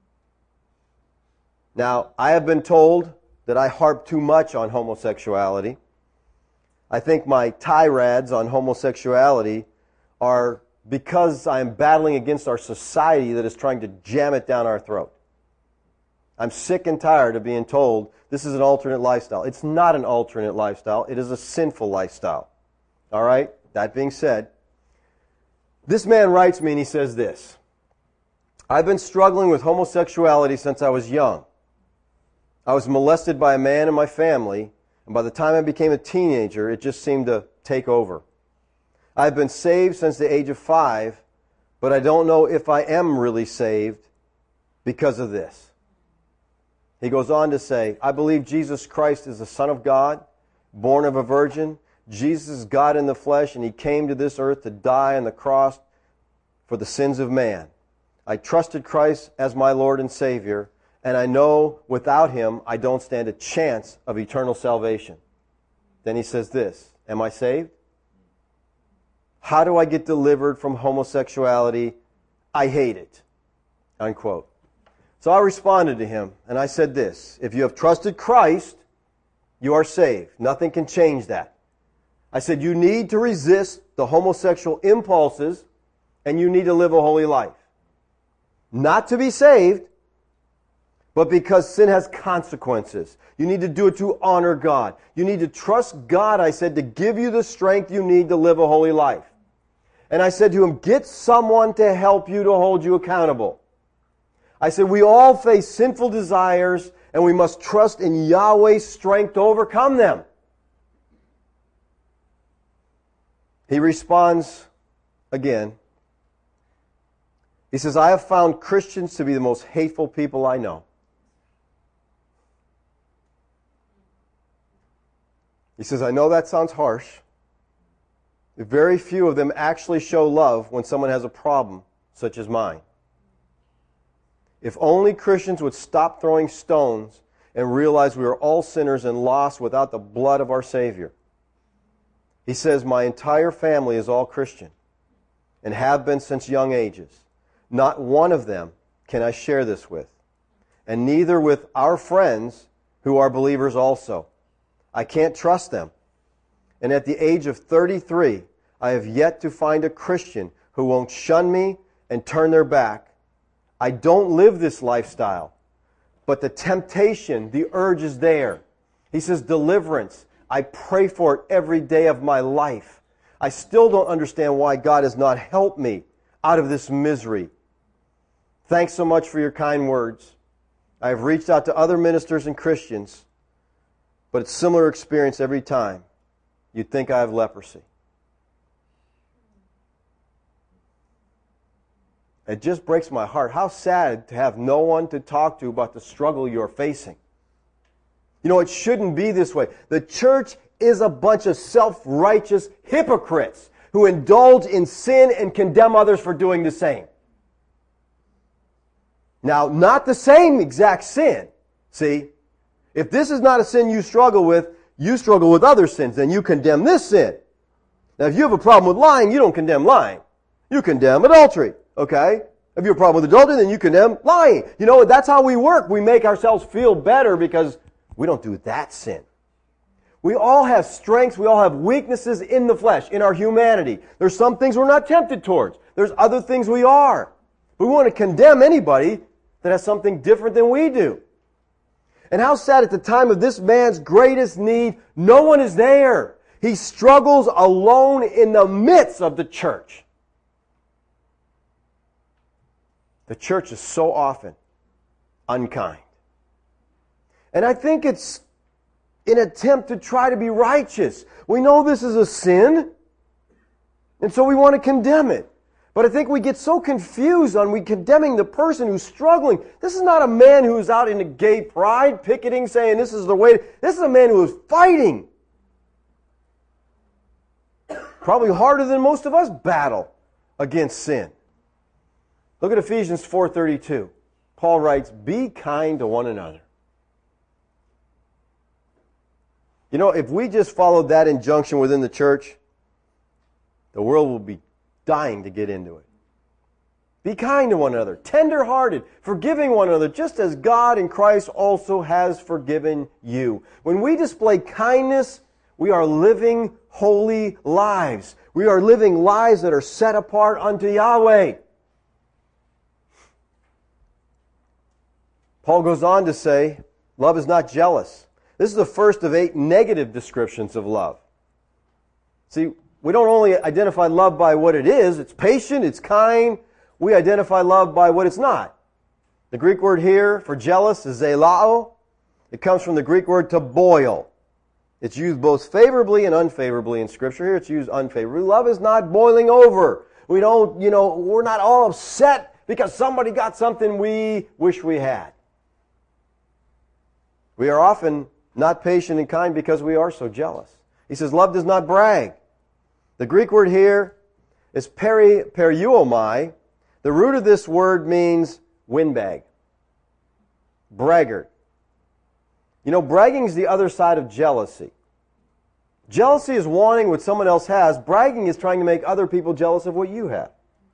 Now, I have been told that I harp too much on homosexuality. I think my tirades on homosexuality are because I am battling against our society that is trying to jam it down our throat. I'm sick and tired of being told this is an alternate lifestyle. It's not an alternate lifestyle. It is a sinful lifestyle. All right? That being said, this man writes me and he says this: I've been struggling with homosexuality since I was young. I was molested by a man in my family, and by the time I became a teenager, it just seemed to take over. I've been saved since the age of five, but I don't know if I am really saved because of this. He goes on to say, I believe Jesus Christ is the Son of God, born of a virgin. Jesus is God in the flesh, and He came to this earth to die on the cross for the sins of man. I trusted Christ as my Lord and Savior, and I know without Him I don't stand a chance of eternal salvation. Then he says this, am I saved? How do I get delivered from homosexuality? I hate it. Unquote. So I responded to him, and I said this: if you have trusted Christ, you are saved. Nothing can change that. I said you need to resist the homosexual impulses, and you need to live a holy life. Not to be saved, but because sin has consequences. You need to do it to honor God. You need to trust God, I said, to give you the strength you need to live a holy life. And I said to him, get someone to help you to hold you accountable. I said, we all face sinful desires, and we must trust in Yahweh's strength to overcome them. He responds again. He says, I have found Christians to be the most hateful people I know. He says, I know that sounds harsh. Very few of them actually show love when someone has a problem such as mine. If only Christians would stop throwing stones and realize we are all sinners and lost without the blood of our Savior. He says, my entire family is all Christian and have been since young ages. Not one of them can I share this with, and neither with our friends who are believers also. I can't trust them. And at the age of thirty-three, I have yet to find a Christian who won't shun me and turn their back. I don't live this lifestyle, but the temptation, the urge is there. He says, deliverance. I pray for it every day of my life. I still don't understand why God has not helped me out of this misery. Thanks so much for your kind words. I have reached out to other ministers and Christians, but it's a similar experience every time. You'd think I have leprosy. It just breaks my heart. How sad to have no one to talk to about the struggle you're facing. You know, it shouldn't be this way. The church is a bunch of self-righteous hypocrites who indulge in sin and condemn others for doing the same. Now, not the same exact sin. See? If this is not a sin you struggle with, you struggle with other sins, then you condemn this sin. Now, if you have a problem with lying, you don't condemn lying. You condemn adultery. Okay? If you have a problem with adultery, then you condemn lying. You know, that's how we work. We make ourselves feel better because we don't do that sin. We all have strengths. We all have weaknesses in the flesh, in our humanity. There's some things we're not tempted towards. There's other things we are. We want to condemn anybody that has something different than we do. And how sad, at the time of this man's greatest need, no one is there. He struggles alone in the midst of the church. The church is so often unkind. And I think it's an attempt to try to be righteous. We know this is a sin, and so we want to condemn it. But I think we get so confused on we condemning the person who's struggling. This is not a man who's out in a gay pride, picketing, saying this is the way. This is a man who is fighting. Probably harder than most of us battle against sin. Look at Ephesians four thirty-two. Paul writes, "Be kind to one another." You know, if we just followed that injunction within the church, the world will be dying to get into it. Be kind to one another, tender-hearted, forgiving one another, just as God in Christ also has forgiven you. When we display kindness, we are living holy lives. We are living lives that are set apart unto Yahweh. Paul goes on to say, love is not jealous. This is the first of eight negative descriptions of love. See, we don't only identify love by what it is, it's patient, it's kind. We identify love by what it's not. The Greek word here for jealous is zelao. It comes from the Greek word to boil. It's used both favorably and unfavorably in Scripture. Here it's used unfavorably. Love is not boiling over. We don't, you know, we're not all upset because somebody got something we wish we had. We are often not patient and kind because we are so jealous. He says, love does not brag. The Greek word here is peri, periuomai. The root of this word means windbag, braggart. You know, bragging is the other side of jealousy. Jealousy is wanting what someone else has. Bragging is trying to make other people jealous of what you have.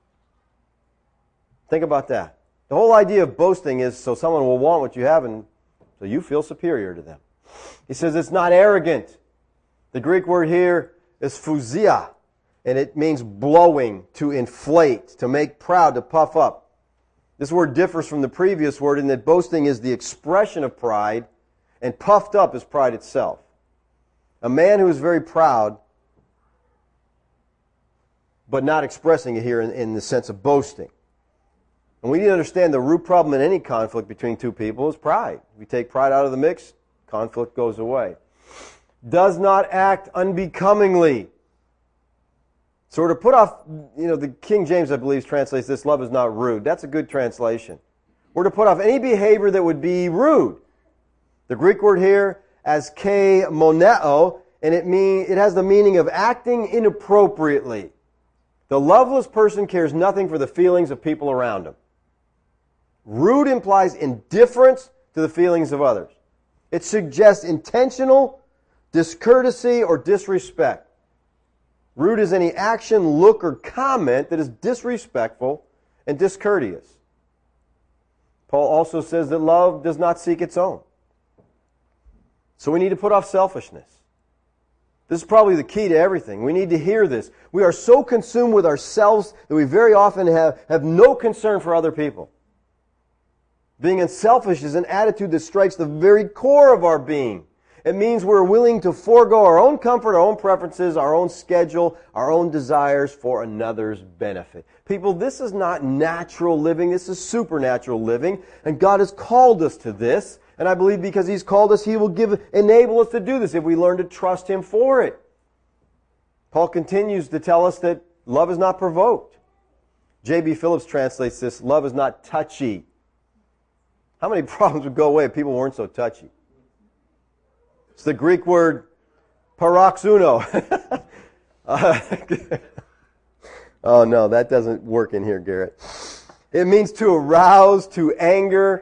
Think about that. The whole idea of boasting is so someone will want what you have and so you feel superior to them. He says it's not arrogant. The Greek word here is phousia, and it means blowing, to inflate, to make proud, to puff up. This word differs from the previous word in that boasting is the expression of pride, and puffed up is pride itself. A man who is very proud, but not expressing it here in, in the sense of boasting. And we need to understand the root problem in any conflict between two people is pride. If we take pride out of the mix, conflict goes away. Does not act unbecomingly. So we're to put off, you know, the King James, I believe, translates this, love is not rude. That's a good translation. We're to put off any behavior that would be rude. The Greek word here as ke moneo, and it mean it has the meaning of acting inappropriately. The loveless person cares nothing for the feelings of people around him. Rude implies indifference to the feelings of others. It suggests intentional discourtesy or disrespect. Rude is any action, look, or comment that is disrespectful and discourteous. Paul also says that love does not seek its own. So we need to put off selfishness. This is probably the key to everything. We need to hear this. We are so consumed with ourselves that we very often have, have no concern for other people. Being unselfish is an attitude that strikes the very core of our being. It means we're willing to forego our own comfort, our own preferences, our own schedule, our own desires for another's benefit. People, this is not natural living. This is supernatural living. And God has called us to this. And I believe because He's called us, He will give, enable us to do this if we learn to trust Him for it. Paul continues to tell us that love is not provoked. J B Phillips translates this, love is not touchy. How many problems would go away if people weren't so touchy? It's the Greek word paroxuno. uh, oh no, that doesn't work in here, Garrett. It means to arouse, to anger.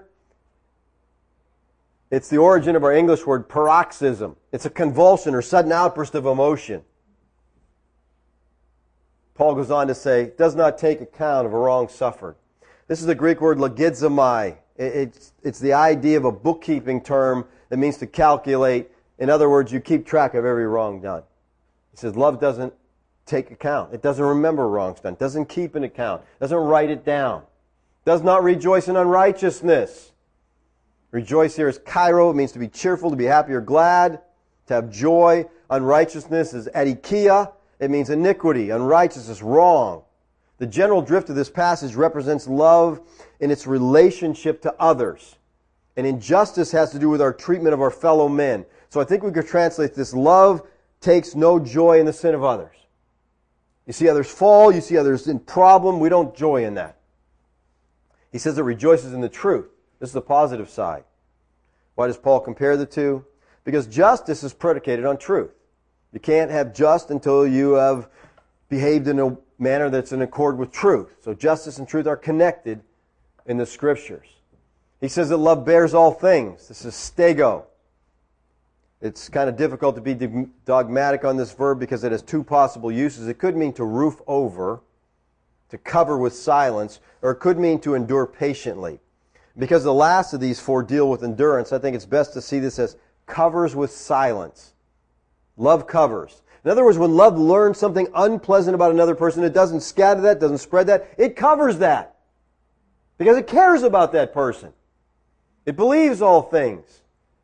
It's the origin of our English word paroxysm. It's a convulsion or sudden outburst of emotion. Paul goes on to say, does not take account of a wrong suffered. This is the Greek word logizomai. It's, it's the idea of a bookkeeping term that means to calculate. In other words, you keep track of every wrong done. He says love doesn't take account. It doesn't remember wrongs done. It doesn't keep an account. It doesn't write it down. It does not rejoice in unrighteousness. Rejoice here is kairo. It means to be cheerful, to be happy or glad, to have joy. Unrighteousness is adikia. It means iniquity, unrighteousness, wrong. The general drift of this passage represents love in its relationship to others. And injustice has to do with our treatment of our fellow men. So I think we could translate this: love takes no joy in the sin of others. You see others fall, you see others in problem, we don't joy in that. He says it rejoices in the truth. This is the positive side. Why does Paul compare the two? Because justice is predicated on truth. You can't have just until you have behaved in a manner that's in accord with truth. So justice and truth are connected in the Scriptures. He says that love bears all things. This is stego. It's kind of difficult to be dogmatic on this verb because it has two possible uses. It could mean to roof over, to cover with silence, or it could mean to endure patiently. Because the last of these four deal with endurance, I think it's best to see this as covers with silence. Love covers. In other words, when love learns something unpleasant about another person, it doesn't scatter that, doesn't spread that. It covers that. Because it cares about that person. It believes all things.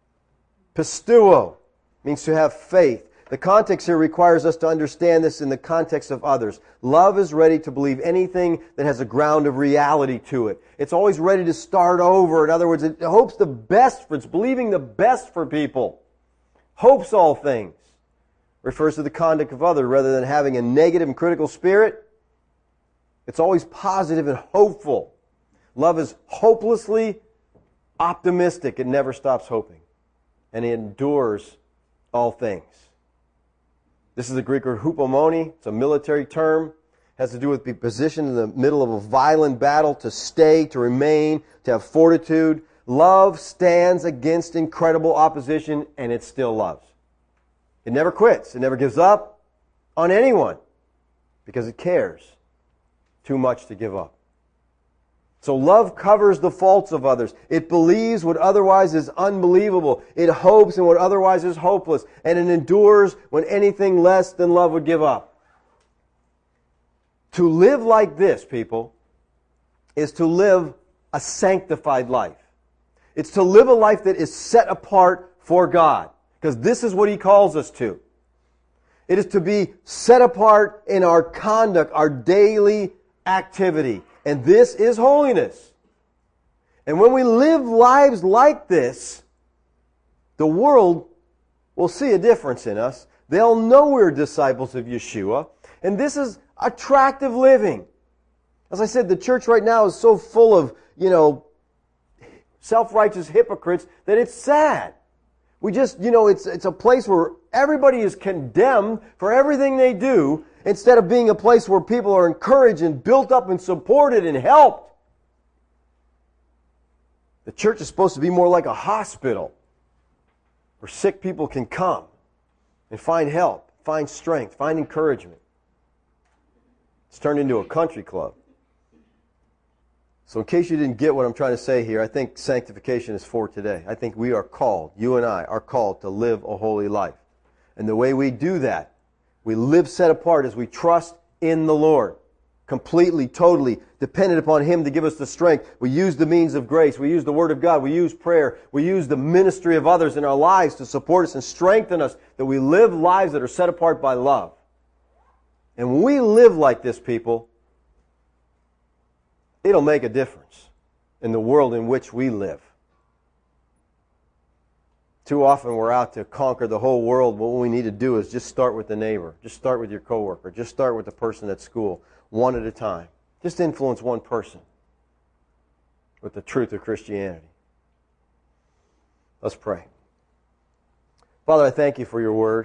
Pistuo means to have faith. The context here requires us to understand this in the context of others. Love is ready to believe anything that has a ground of reality to it. It's always ready to start over. In other words, it hopes the best for, it's believing the best for people. Hopes all things. Refers to the conduct of others rather than having a negative and critical spirit. It's always positive and hopeful. Love is hopelessly optimistic. It never stops hoping. And it endures all things. This is the Greek word hupomone. It's a military term. It has to do with being positioned in the middle of a violent battle, to stay, to remain, to have fortitude. Love stands against incredible opposition, and it still loves. It never quits. It never gives up on anyone because it cares too much to give up. So love covers the faults of others. It believes what otherwise is unbelievable. It hopes in what otherwise is hopeless. And it endures when anything less than love would give up. To live like this, people, is to live a sanctified life. It's to live a life that is set apart for God. Because this is what He calls us to. It is to be set apart in our conduct, our daily activity. And this is holiness. And when we live lives like this, the world will see a difference in us. They'll know we're disciples of Yeshua. And this is attractive living. As I said, the church right now is so full of, you know, self-righteous hypocrites that it's sad. We just, you know, it's it's a place where everybody is condemned for everything they do instead of being a place where people are encouraged and built up and supported and helped. The church is supposed to be more like a hospital where sick people can come and find help, find strength, find encouragement. It's turned into a country club. So in case you didn't get what I'm trying to say here, I think sanctification is for today. I think we are called, you and I are called to live a holy life. And the way we do that, we live set apart as we trust in the Lord. Completely, totally dependent upon Him to give us the strength. We use the means of grace. We use the Word of God. We use prayer. We use the ministry of others in our lives to support us and strengthen us, that we live lives that are set apart by love. And when we live like this, people, it'll make a difference in the world in which we live. Too often we're out to conquer the whole world. What we need to do is just start with the neighbor. Just start with your coworker. Just start with the person at school, one at a time. Just influence one person with the truth of Christianity. Let's pray. Father, I thank You for Your word.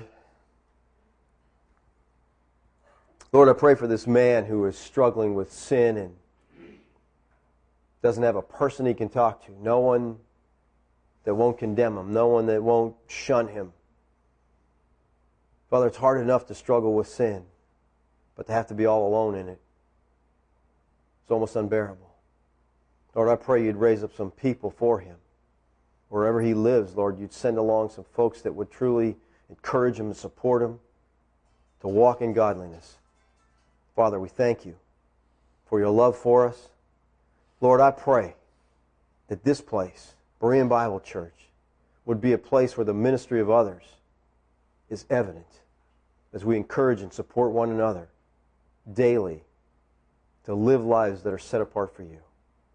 Lord, I pray for this man who is struggling with sin and doesn't have a person he can talk to. No one that won't condemn him. No one that won't shun him. Father, it's hard enough to struggle with sin, but to have to be all alone in it, it's almost unbearable. Lord, I pray you'd raise up some people for him. Wherever he lives, Lord, you'd send along some folks that would truly encourage him and support him to walk in godliness. Father, we thank you for your love for us. Lord, I pray that this place, Berean Bible Church, would be a place where the ministry of others is evident as we encourage and support one another daily to live lives that are set apart for you.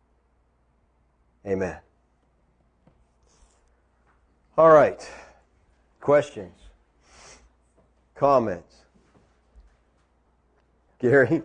Amen. All right. Questions? Comments? Gary?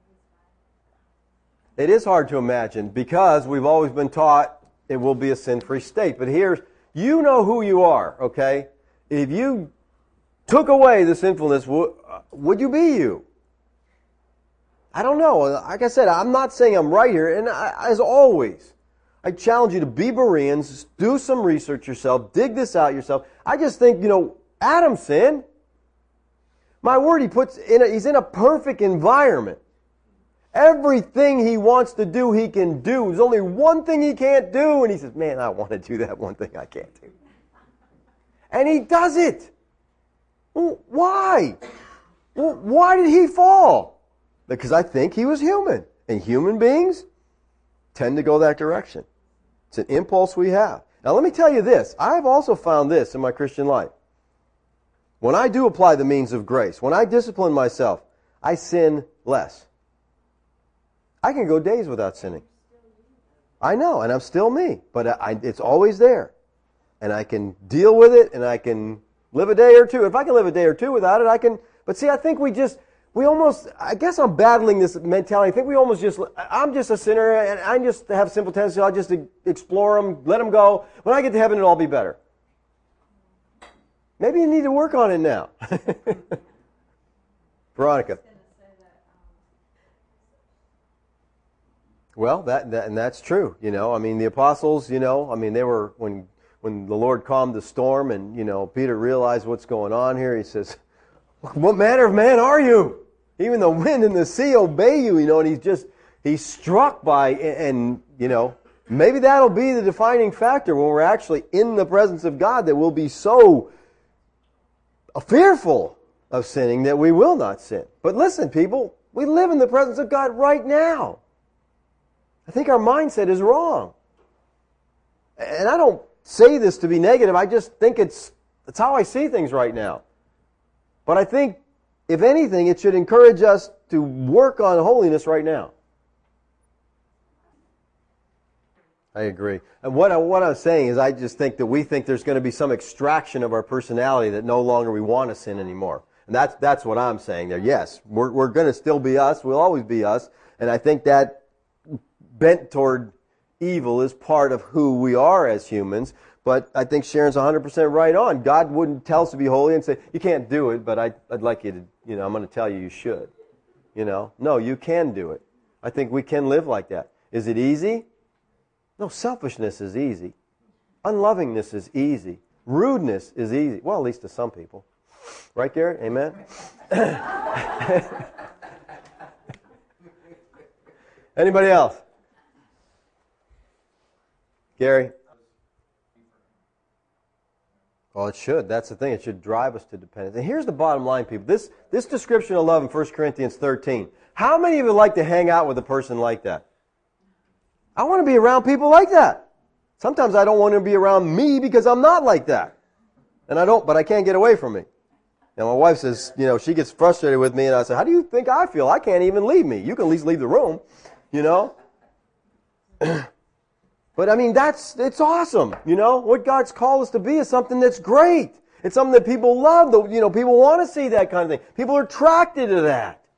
It is hard to imagine because we've always been taught it will be a sin-free state. But here's, you know who you are, okay? If you took away the sinfulness, would you be you? I don't know. Like I said, I'm not saying I'm right here. And I, as always, I challenge you to be Bereans, do some research yourself, dig this out yourself. I just think, you know, Adam sinned. My word, he puts in a, he's in a perfect environment. Everything he wants to do, he can do. There's only one thing he can't do, and he says, man, I want to do that one thing I can't do. And he does it. Well, why? Well, why did he fall? Because I think he was human. And human beings tend to go that direction. It's an impulse we have. Now let me tell you this. I've also found this in my Christian life. When I do apply the means of grace, when I discipline myself, I sin less. I can go days without sinning. I know, and I'm still me. But I, it's always there. And I can deal with it, and I can live a day or two. If I can live a day or two without it, I can. But see, I think we just, we almost, I guess I'm battling this mentality. I think we almost just, I'm just a sinner, and I just have simple tendencies. I'll just explore them, let them go. When I get to heaven, it'll all be better. Maybe you need to work on it now. Veronica. Well, that, that and that's true. You know, I mean, the apostles, you know, I mean, they were, when when the Lord calmed the storm and, you know, Peter realized what's going on here, he says, what manner of man are you? Even the wind and the sea obey you, you know, and he's just, he's struck by, and, you know, maybe that'll be the defining factor when we're actually in the presence of God, that we'll be so fearful of sinning that we will not sin. But listen, people, we live in the presence of God right now. I think our mindset is wrong. And I don't say this to be negative. I just think it's, it's how I see things right now. But I think, if anything, it should encourage us to work on holiness right now. I agree. And what I, what I was saying is I just think that we think there's going to be some extraction of our personality that no longer we want to sin anymore. And that's, that's what I'm saying there. Yes, we're, we're going to still be us. We'll always be us. And I think that bent toward evil is part of who we are as humans. But I think Sharon's one hundred percent right on. God wouldn't tell us to be holy and say, you can't do it, but I, I'd like you to, you know, I'm going to tell you you should. You know, no, you can do it. I think we can live like that. Is it easy? No, selfishness is easy. Unlovingness is easy. Rudeness is easy. Well, at least to some people. Right, Garrett? Amen? Anybody else? Gary? Well, it should. That's the thing. It should drive us to dependence. And here's the bottom line, people. This this description of love in First Corinthians thirteen. How many of you like to hang out with a person like that? I want to be around people like that. Sometimes I don't want to be around me because I'm not like that. And I don't, but I can't get away from me. And my wife says, you know, she gets frustrated with me, and I say, how do you think I feel? I can't even leave me. You can at least leave the room, you know? But I mean, that's, it's awesome, you know? What God's called us to be is something that's great. It's something that people love. You know, people want to see that kind of thing. People are attracted to that.